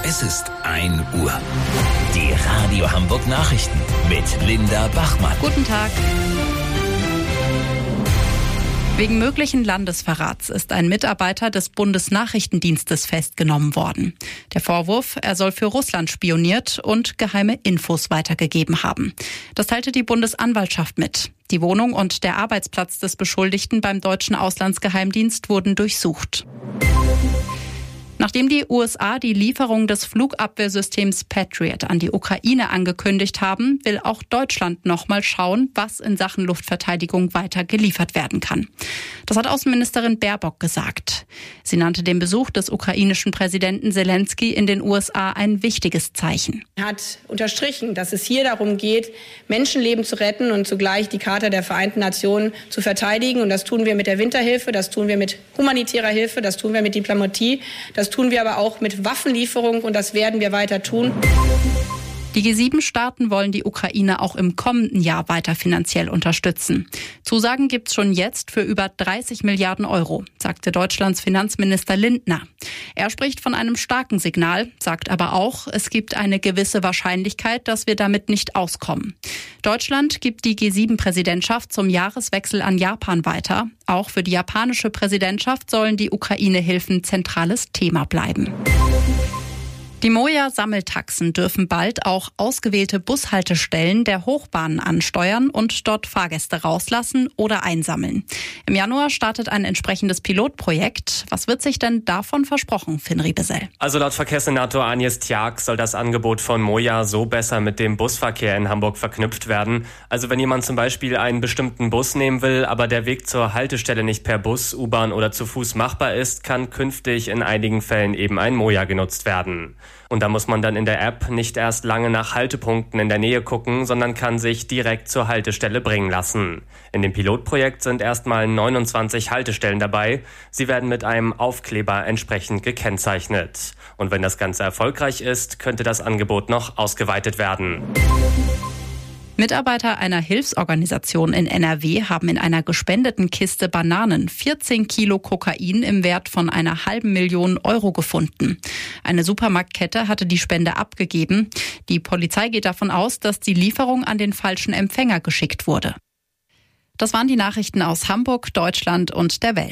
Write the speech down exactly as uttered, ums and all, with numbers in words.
Es ist ein Uhr. Die Radio Hamburg Nachrichten mit Linda Bachmann. Guten Tag. Wegen möglichen Landesverrats ist ein Mitarbeiter des Bundesnachrichtendienstes festgenommen worden. Der Vorwurf, er soll für Russland spioniert und geheime Infos weitergegeben haben. Das teilte die Bundesanwaltschaft mit. Die Wohnung und der Arbeitsplatz des Beschuldigten beim deutschen Auslandsgeheimdienst wurden durchsucht. Nachdem die U S A die Lieferung des Flugabwehrsystems Patriot an die Ukraine angekündigt haben, will auch Deutschland nochmal schauen, was in Sachen Luftverteidigung weiter geliefert werden kann. Das hat Außenministerin Baerbock gesagt. Sie nannte den Besuch des ukrainischen Präsidenten Zelensky in den U S A ein wichtiges Zeichen. Er hat unterstrichen, dass es hier darum geht, Menschenleben zu retten und zugleich die Charta der Vereinten Nationen zu verteidigen. Und das tun wir mit der Winterhilfe, das tun wir mit humanitärer Hilfe, das tun wir mit Diplomatie, das Das tun wir aber auch mit Waffenlieferung und das werden wir weiter tun. Die G sieben Staaten wollen die Ukraine auch im kommenden Jahr weiter finanziell unterstützen. Zusagen gibt's schon jetzt für über dreißig Milliarden Euro, sagte Deutschlands Finanzminister Lindner. Er spricht von einem starken Signal, sagt aber auch, es gibt eine gewisse Wahrscheinlichkeit, dass wir damit nicht auskommen. Deutschland gibt die G sieben Präsidentschaft zum Jahreswechsel an Japan weiter. Auch für die japanische Präsidentschaft sollen die Ukraine-Hilfen zentrales Thema bleiben. Die Moja-Sammeltaxen dürfen bald auch ausgewählte Bushaltestellen der Hochbahnen ansteuern und dort Fahrgäste rauslassen oder einsammeln. Im Januar startet ein entsprechendes Pilotprojekt. Was wird sich denn davon versprochen, Finn Riebesell? Also laut Verkehrssenator Agnes Tjag soll das Angebot von Moja so besser mit dem Busverkehr in Hamburg verknüpft werden. Also wenn jemand zum Beispiel einen bestimmten Bus nehmen will, aber der Weg zur Haltestelle nicht per Bus, U-Bahn oder zu Fuß machbar ist, kann künftig in einigen Fällen eben ein Moja genutzt werden. Und da muss man dann in der App nicht erst lange nach Haltepunkten in der Nähe gucken, sondern kann sich direkt zur Haltestelle bringen lassen. In dem Pilotprojekt sind erstmal neunundzwanzig Haltestellen dabei. Sie werden mit einem Aufkleber entsprechend gekennzeichnet. Und wenn das Ganze erfolgreich ist, könnte das Angebot noch ausgeweitet werden. Mitarbeiter einer Hilfsorganisation in N R W haben in einer gespendeten Kiste Bananen vierzehn Kilo Kokain im Wert von einer halben Million Euro gefunden. Eine Supermarktkette hatte die Spende abgegeben. Die Polizei geht davon aus, dass die Lieferung an den falschen Empfänger geschickt wurde. Das waren die Nachrichten aus Hamburg, Deutschland und der Welt.